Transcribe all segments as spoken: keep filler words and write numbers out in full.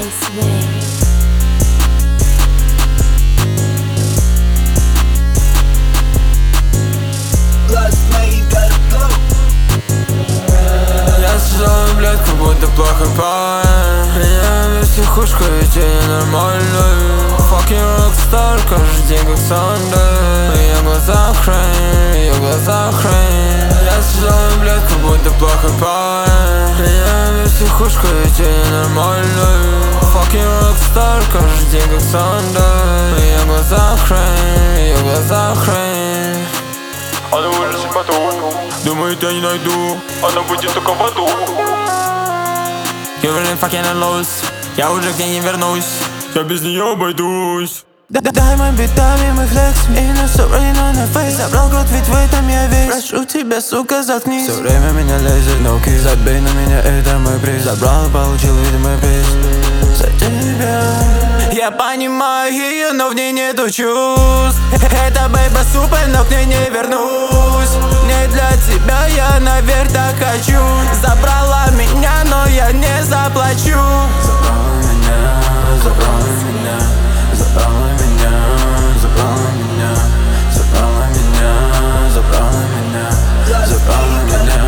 Я сжал, блядь, как будто плохо парень. Меня без психушка, ведь я нормальный. Fucking rockstar, каждый день как Sunday. В ее глазах хрень, в ее глазах хрень. Я сжал, блядь, как будто плохо парень. Меня без психушка, ведь я нормальный. Fucking rockstar, каждый день как Sunday. В ее глазах хрень, в ее глазах хрень. Она в ужасе потом думает, я не найду, она будет только в аду. You really fucking lost, я уже к ней не вернусь. Я без нее обойдусь. Дай моим битами моих лекс и на story, но на фейс. Забрал год, ведь в этом я весь. Прошу тебя, сука, заткнись. Все время меня лезет, no kiss. Забей на меня, это мой приз. Забрал и получил видимый приз за тебя. Я понимаю ее, но в ней нету чувств. Это бейба супер, но к ней не вернусь. Не для тебя я наверх так хочу. Забрала меня, но я не заплачу. Забрала меня, забрала меня. Забрала меня, забрала меня. Забрала меня, забрала меня. Забрала меня.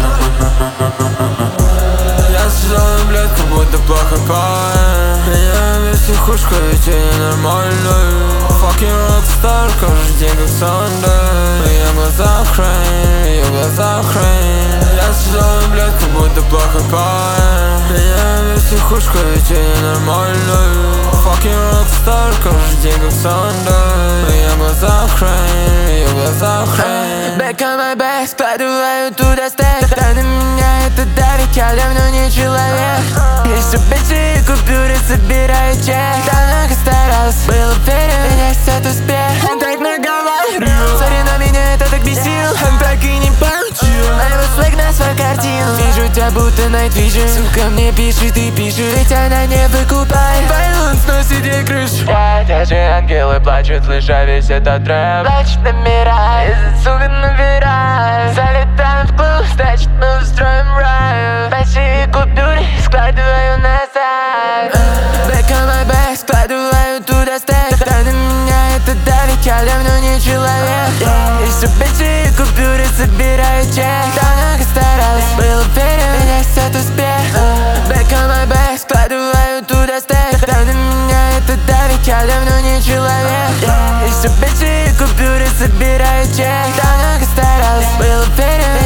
Я сжал, блядь, как будто плохо парень. Меня без психушка, ведь я нормальный. Fucking rockstar, каждый день как Sunday. В ее глазах хрень, в ее глазах хрень. Я сжал, блядь, как будто плохо парень. Меня без психушка, ведь я нормальный. Fucking rockstar, каждый день как Sunday. В ее глазах хрень, в ее глазах хрень. Back on my back, складываю туда стек. Да на меня это давит, я давно не человек. Еще большие купюры собираю чек. Давно старался, был уверен, меня ждет успех. Он так наговаривал, сори, но меня это так бесил. Он так и не получил моего свек на свою картину. Вижу тебя будто Night Vision. Сука мне пишет и пишет, ведь она не выкупает. Байлон сносит ей крышу. Я даже ангелы плачут, слыша весь этот трэп. Плачут номера, из-за сука набираю. Залетаем в клуб, значит мы устроим рай. Большие купюры складываю назад. Back on my back, складываю туда стек. Да на меня это давит, я давно не человек. Еще большие купюры собираю чек. Давно старался, был уверен, меня ждет успех. Back on my back, складываю туда стек. Да на меня это давит, я давно не человек. Еще большие купюры собираю чек. Давно старался, был уверен,